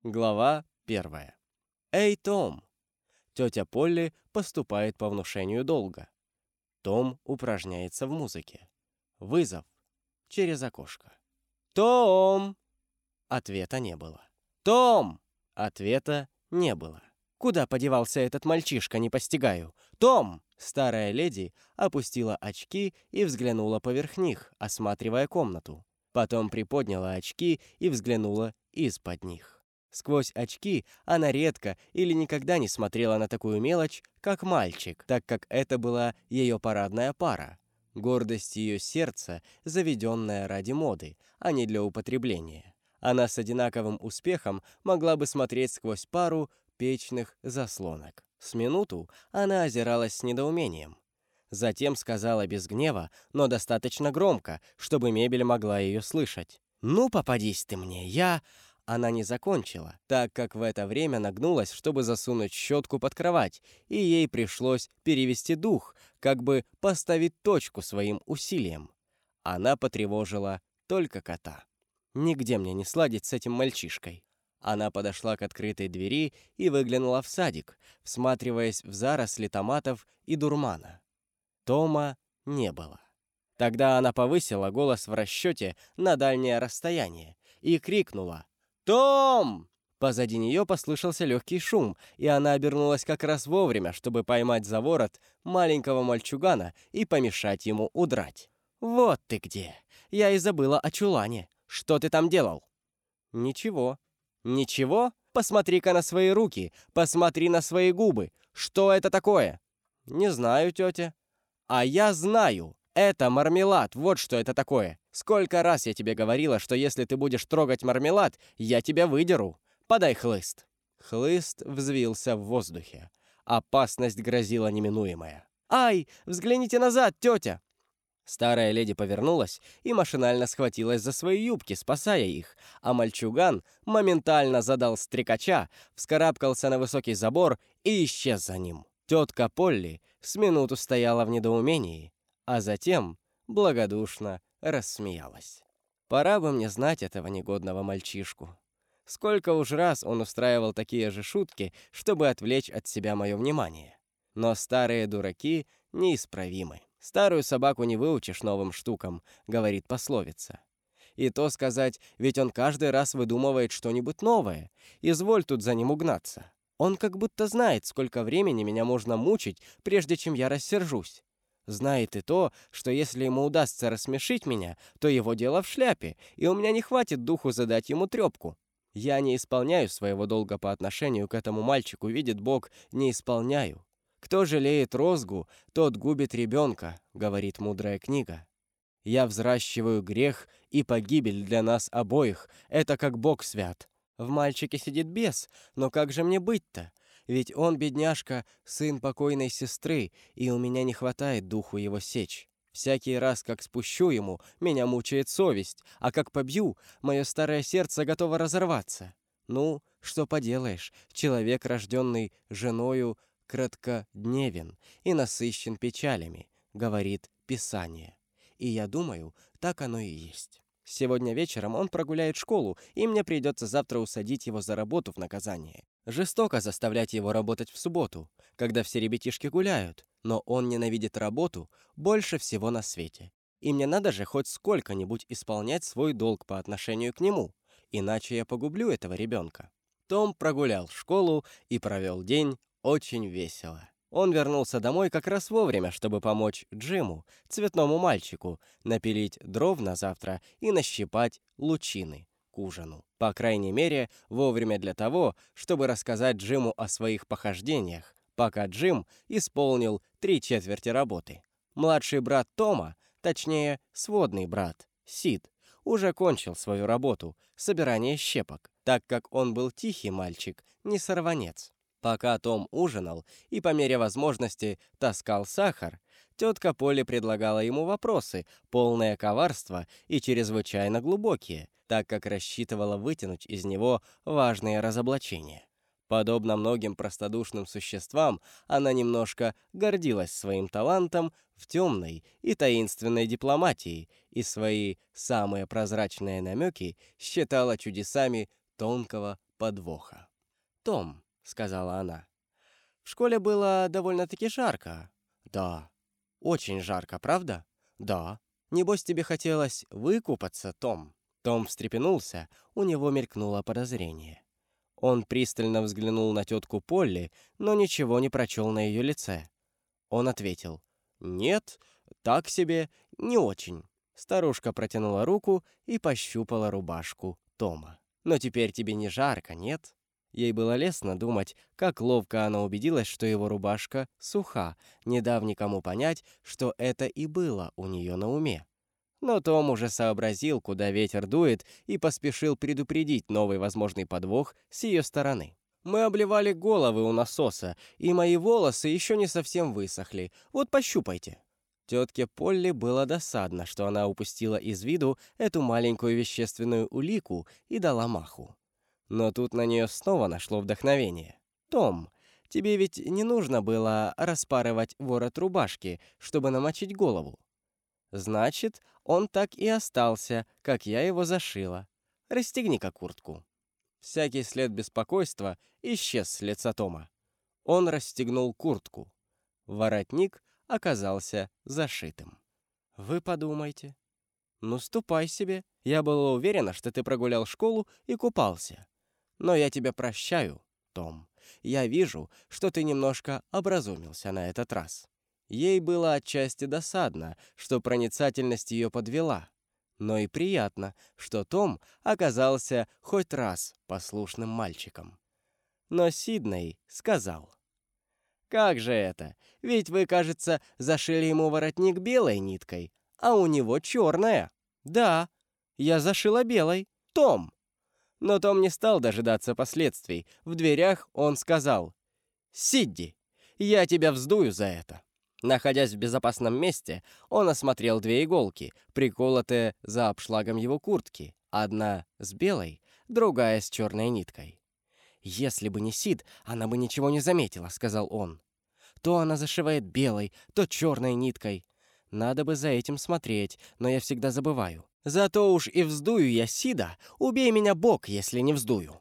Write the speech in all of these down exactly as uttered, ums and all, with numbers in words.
Глава первая. «Эй, Том!» Тетя Полли поступает по внушению долга. Том упражняется в музыке. Вызов. Через окошко. «Том!» Ответа не было. «Том!» Ответа не было. Куда подевался этот мальчишка, не постигаю. «Том!» Старая леди опустила очки и взглянула поверх них, осматривая комнату. Потом приподняла очки и взглянула из-под них. Сквозь очки она редко или никогда не смотрела на такую мелочь, как мальчик, так как это была ее парадная пара. Гордость ее сердца, заведенная ради моды, а не для употребления. Она с одинаковым успехом могла бы смотреть сквозь пару печных заслонок. С минуту она озиралась с недоумением. Затем сказала без гнева, но достаточно громко, чтобы мебель могла ее слышать. «Ну, попадись ты мне, я...» Она не закончила, так как в это время нагнулась, чтобы засунуть щетку под кровать, и ей пришлось перевести дух, как бы поставить точку своим усилием. Она потревожила только кота. «Нигде мне не сладить с этим мальчишкой». Она подошла к открытой двери и выглянула в садик, всматриваясь в заросли томатов и дурмана. Тома не было. Тогда она повысила голос в расчете на дальнее расстояние и крикнула: «Том!» Позади нее послышался легкий шум, и она обернулась как раз вовремя, чтобы поймать за ворот маленького мальчугана и помешать ему удрать. «Вот ты где! Я и забыла о чулане. Что ты там делал?» «Ничего». «Ничего? Посмотри-ка на свои руки, посмотри на свои губы. Что это такое?» «Не знаю, тетя». «А я знаю. Это мармелад, вот что это такое. Сколько раз я тебе говорила, что если ты будешь трогать мармелад, я тебя выдеру. Подай хлыст». Хлыст взвился в воздухе. Опасность грозила неминуемая. «Ай, взгляните назад, тетя!» Старая леди повернулась и машинально схватилась за свои юбки, спасая их, а мальчуган моментально задал стрекача, вскарабкался на высокий забор и исчез за ним. Тетка Полли с минуту стояла в недоумении, а затем благодушно рассмеялась. Пора бы мне знать этого негодного мальчишку. Сколько уж раз он устраивал такие же шутки, чтобы отвлечь от себя мое внимание. Но старые дураки неисправимы. «Старую собаку не выучишь новым штукам», — говорит пословица. И то сказать, ведь он каждый раз выдумывает что-нибудь новое. Изволь тут за ним угнаться. Он как будто знает, сколько времени меня можно мучить, прежде чем я рассержусь. Знает и то, что если ему удастся рассмешить меня, то его дело в шляпе, и у меня не хватит духу задать ему трепку. Я не исполняю своего долга по отношению к этому мальчику, видит Бог, не исполняю. «Кто жалеет розгу, тот губит ребенка», — говорит мудрая книга. Я взращиваю грех и погибель для нас обоих, это как Бог свят. В мальчике сидит бес, но как же мне быть-то? Ведь он, бедняжка, сын покойной сестры, и у меня не хватает духу его сечь. Всякий раз, как спущу ему, меня мучает совесть, а как побью, мое старое сердце готово разорваться. Ну, что поделаешь, человек, рожденный женою, краткодневен и насыщен печалями, говорит Писание. И я думаю, так оно и есть. Сегодня вечером он прогуляет школу, и мне придется завтра усадить его за работу в наказание. Жестоко заставлять его работать в субботу, когда все ребятишки гуляют, но он ненавидит работу больше всего на свете. И мне надо же хоть сколько-нибудь исполнять свой долг по отношению к нему, иначе я погублю этого ребенка. Том прогулял школу и провел день очень весело. Он вернулся домой как раз вовремя, чтобы помочь Джиму, цветному мальчику, напилить дров на завтра и нащипать лучины к ужину. По крайней мере, вовремя для того, чтобы рассказать Джиму о своих похождениях, пока Джим исполнил три четверти работы. Младший брат Тома, точнее, сводный брат, Сид, уже кончил свою работу, собирание щепок, так как он был тихий мальчик, не сорванец. Пока Том ужинал и по мере возможности таскал сахар, тетка Полли предлагала ему вопросы, полное коварства и чрезвычайно глубокие, так как рассчитывала вытянуть из него важные разоблачения. Подобно многим простодушным существам, она немножко гордилась своим талантом в темной и таинственной дипломатии и свои самые прозрачные намеки считала чудесами тонкого подвоха. «Том», — сказала она, — «в школе было довольно-таки жарко». «Да». «Очень жарко, правда?» «Да». «Небось, тебе хотелось выкупаться, Том?» Том встрепенулся, у него мелькнуло подозрение. Он пристально взглянул на тетку Полли, но ничего не прочел на ее лице. Он ответил: «Нет, так себе, не очень». Старушка протянула руку и пощупала рубашку Тома. «Но теперь тебе не жарко, нет?» Ей было лестно думать, как ловко она убедилась, что его рубашка суха, не дав никому понять, что это и было у нее на уме. Но Том уже сообразил, куда ветер дует, и поспешил предупредить новый возможный подвох с ее стороны. «Мы обливали головы у насоса, и мои волосы еще не совсем высохли. Вот пощупайте». Тетке Полли было досадно, что она упустила из виду эту маленькую вещественную улику и дала маху. Но тут на нее снова нашло вдохновение. «Том, тебе ведь не нужно было распарывать ворот рубашки, чтобы намочить голову. Значит, он так и остался, как я его зашила. Расстегни-ка куртку». Всякий след беспокойства исчез с лица Тома. Он расстегнул куртку. Воротник оказался зашитым. «Вы подумайте. Ну, ступай себе. Я была уверена, что ты прогулял школу и купался. Но я тебя прощаю, Том. Я вижу, что ты немножко образумился на этот раз». Ей было отчасти досадно, что проницательность ее подвела, но и приятно, что Том оказался хоть раз послушным мальчиком. Но Сидней сказал: «Как же это? Ведь вы, кажется, зашили ему воротник белой ниткой, а у него черная». «Да, я зашила белой. Том!» Но Том не стал дожидаться последствий. В дверях он сказал: «Сидди, я тебя вздую за это». Находясь в безопасном месте, он осмотрел две иголки, приколотые за обшлагом его куртки. Одна с белой, другая с черной ниткой. «Если бы не Сид, она бы ничего не заметила», — сказал он. «То она зашивает белой, то черной ниткой. Надо бы за этим смотреть, но я всегда забываю. Зато уж и вздую я Сида, убей меня Бог, если не вздую».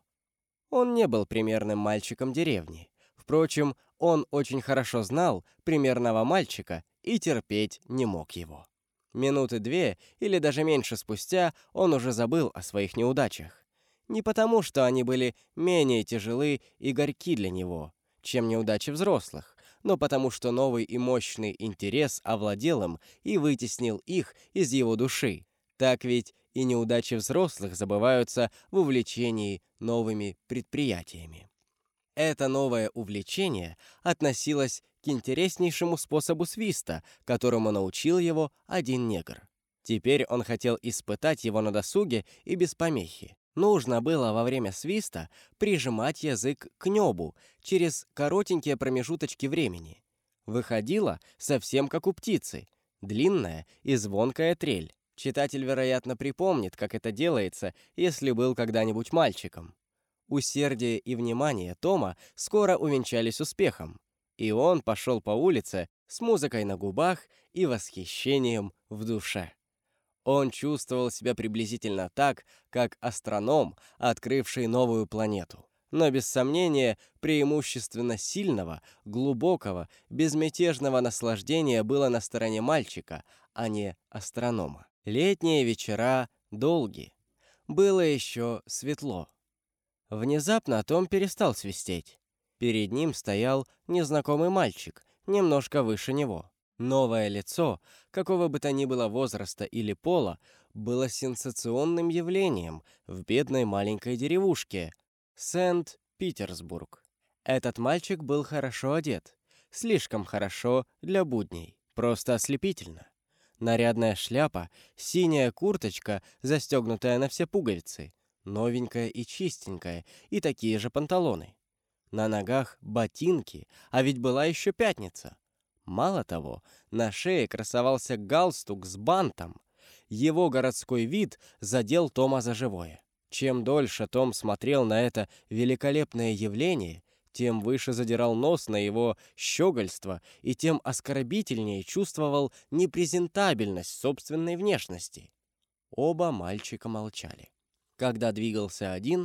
Он не был примерным мальчиком деревни. Впрочем, он очень хорошо знал примерного мальчика и терпеть не мог его. Минуты две или даже меньше спустя он уже забыл о своих неудачах. Не потому, что они были менее тяжелы и горьки для него, чем неудачи взрослых, но потому, что новый и мощный интерес овладел им и вытеснил их из его души. Так ведь и неудачи взрослых забываются в увлечении новыми предприятиями. Это новое увлечение относилось к интереснейшему способу свиста, которому научил его один негр. Теперь он хотел испытать его на досуге и без помехи. Нужно было во время свиста прижимать язык к небу через коротенькие промежуточки времени. Выходило совсем как у птицы, длинная и звонкая трель. Читатель, вероятно, припомнит, как это делается, если был когда-нибудь мальчиком. Усердие и внимание Тома скоро увенчались успехом, и он пошел по улице с музыкой на губах и восхищением в душе. Он чувствовал себя приблизительно так, как астроном, открывший новую планету. Но, без сомнения, преимущественно сильного, глубокого, безмятежного наслаждения было на стороне мальчика, а не астронома. Летние вечера долгие. Было еще светло. Внезапно Том перестал свистеть. Перед ним стоял незнакомый мальчик, немножко выше него. Новое лицо, какого бы то ни было возраста или пола, было сенсационным явлением в бедной маленькой деревушке Сент-Питерсбург. Этот мальчик был хорошо одет, слишком хорошо для будней, просто ослепительно. Нарядная шляпа, синяя курточка, застегнутая на все пуговицы, новенькая и чистенькая, и такие же панталоны. На ногах ботинки, а ведь была еще пятница. Мало того, на шее красовался галстук с бантом. Его городской вид задел Тома за живое. Чем дольше Том смотрел на это великолепное явление, тем выше задирал нос на его щегольство и тем оскорбительнее чувствовал непрезентабельность собственной внешности. Оба мальчика молчали. Когда двигался один,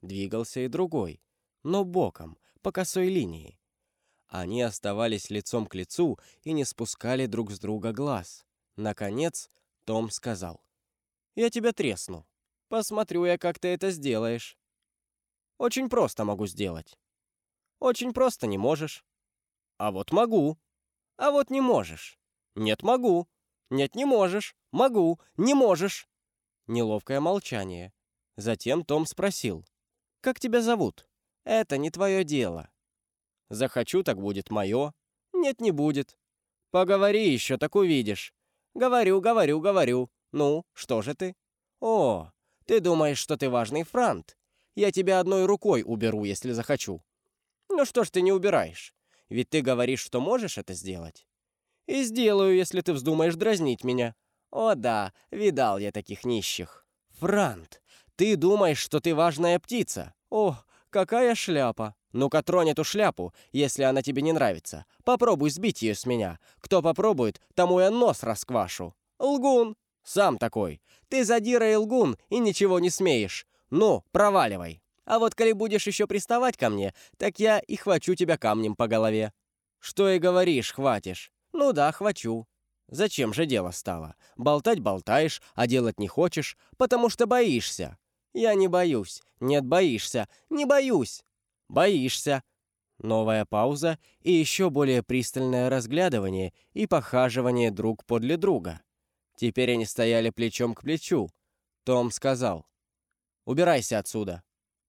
двигался и другой, но боком, по косой линии. Они оставались лицом к лицу и не спускали друг с друга глаз. Наконец, Том сказал: «Я тебя тресну. Посмотрю я, как ты это сделаешь». «Очень просто могу сделать». «Очень просто не можешь». «А вот могу». «А вот не можешь». «Нет, могу». «Нет, не можешь». «Могу». «Не можешь». Неловкое молчание. Затем Том спросил: «Как тебя зовут?» «Это не твое дело». «Захочу, так будет мое». «Нет, не будет». «Поговори еще, так увидишь». «Говорю, говорю, говорю. Ну, что же ты?» «О, ты думаешь, что ты важный франт? Я тебя одной рукой уберу, если захочу». «Ну что ж ты не убираешь? Ведь ты говоришь, что можешь это сделать». «И сделаю, если ты вздумаешь дразнить меня». «О да, видал я таких нищих». «Франт, ты думаешь, что ты важная птица? О, какая шляпа! Ну-ка тронь эту шляпу, если она тебе не нравится. Попробуй сбить ее с меня. Кто попробует, тому я нос расквашу». «Лгун! Сам такой. Ты задира и лгун, и ничего не смеешь. Ну, проваливай. А вот коли будешь еще приставать ко мне, так я и хвачу тебя камнем по голове». «Что и говоришь, хватишь?» «Ну да, хвачу». «Зачем же дело стало? Болтать болтаешь, а делать не хочешь, потому что боишься». «Я не боюсь». «Нет, боишься». «Не боюсь». «Боишься». Новая пауза и еще более пристальное разглядывание и похаживание друг подле друга. Теперь они стояли плечом к плечу. Том сказал: «Убирайся отсюда».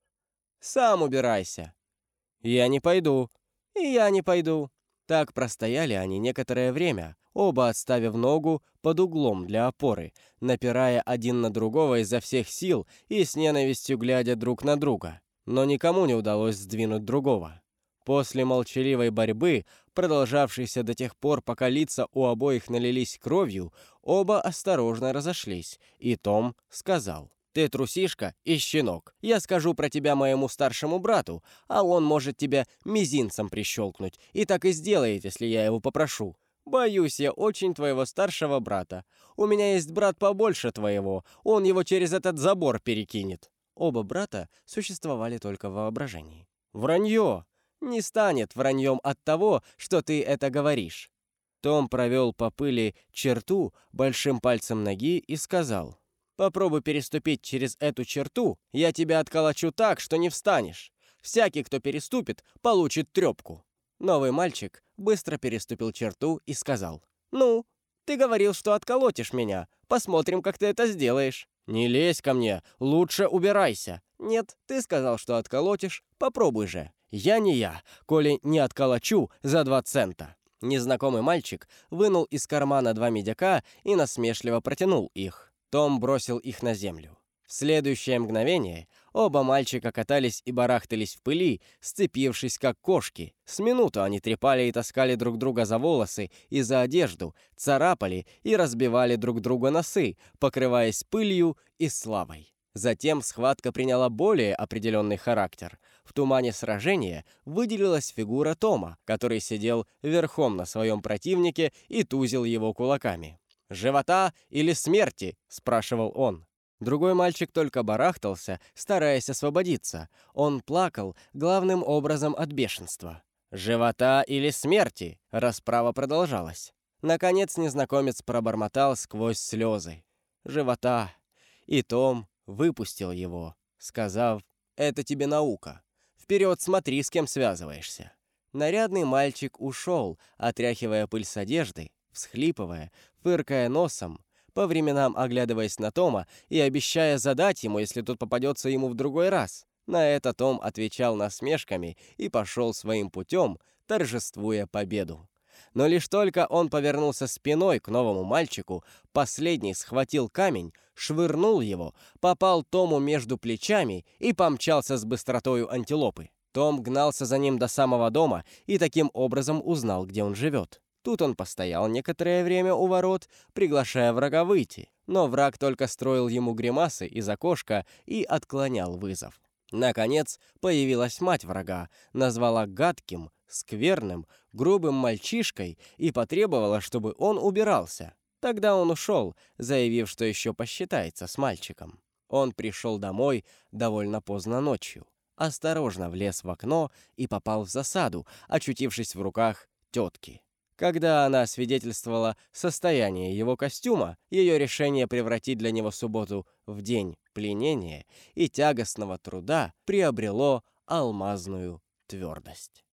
«Сам убирайся». «Я не пойду». «И я не пойду». Так простояли они некоторое время, оба отставив ногу под углом для опоры, напирая один на другого изо всех сил и с ненавистью глядя друг на друга. Но никому не удалось сдвинуть другого. После молчаливой борьбы, продолжавшейся до тех пор, пока лица у обоих налились кровью, оба осторожно разошлись, и Том сказал: «Ты трусишка и щенок. Я скажу про тебя моему старшему брату, а он может тебя мизинцем прищелкнуть, и так и сделает, если я его попрошу. Боюсь я очень твоего старшего брата. У меня есть брат побольше твоего, он его через этот забор перекинет». Оба брата существовали только в воображении. «Вранье! Не станет враньем от того, что ты это говоришь». Том провел по пыли черту большим пальцем ноги и сказал: «Попробуй переступить через эту черту, я тебя отколочу так, что не встанешь. Всякий, кто переступит, получит трепку». Новый мальчик быстро переступил черту и сказал: «Ну, ты говорил, что отколотишь меня. Посмотрим, как ты это сделаешь». «Не лезь ко мне, лучше убирайся». «Нет, ты сказал, что отколотишь. Попробуй же». «Я не я, коли не отколочу за два цента». Незнакомый мальчик вынул из кармана два медяка и насмешливо протянул их. Том бросил их на землю. В следующее мгновение оба мальчика катались и барахтались в пыли, сцепившись как кошки. С минуту они трепали и таскали друг друга за волосы и за одежду, царапали и разбивали друг друга носы, покрываясь пылью и славой. Затем схватка приняла более определенный характер. В тумане сражения выделилась фигура Тома, который сидел верхом на своем противнике и тузил его кулаками. «Живота или смерти?» – спрашивал он. Другой мальчик только барахтался, стараясь освободиться. Он плакал, главным образом от бешенства. «Живота или смерти?» – расправа продолжалась. Наконец незнакомец пробормотал сквозь слезы: «Живота». И Том выпустил его, сказав: «Это тебе наука. Вперед смотри, с кем связываешься». Нарядный мальчик ушел, отряхивая пыль с одежды, всхлипывая, фыркая носом, по временам оглядываясь на Тома и обещая задать ему, если тот попадется ему в другой раз. На это Том отвечал насмешками и пошел своим путем, торжествуя победу. Но лишь только он повернулся спиной к новому мальчику, последний схватил камень, швырнул его, попал Тому между плечами и помчался с быстротою антилопы. Том гнался за ним до самого дома и таким образом узнал, где он живет. Тут он постоял некоторое время у ворот, приглашая врага выйти, но враг только строил ему гримасы из окошка и отклонял вызов. Наконец появилась мать врага, назвала гадким, скверным, грубым мальчишкой и потребовала, чтобы он убирался. Тогда он ушел, заявив, что еще посчитается с мальчиком. Он пришел домой довольно поздно ночью, осторожно влез в окно и попал в засаду, очутившись в руках тетки. Когда она свидетельствовала состояние его костюма, ее решение превратить для него субботу в день пленения и тягостного труда приобрело алмазную твердость.